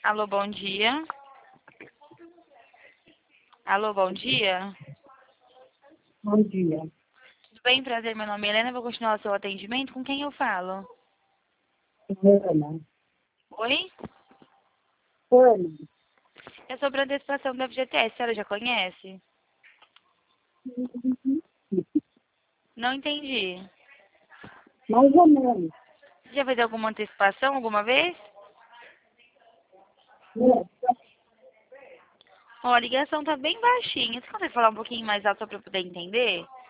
Alô, bom dia. Alô, bom dia. Bom dia. Tudo bem? Prazer, meu nome é Helena. Vou continuar o seu atendimento. Com quem eu falo? Ana. Oi? Ana. É sobre a antecipação da FGTS. A senhora já conhece? Não entendi. Mais ou menos. Você já fez alguma antecipação alguma vez? Né? Ó, a ligação tá bem baixinha. Você consegue falar um pouquinho mais alto para eu poder entender?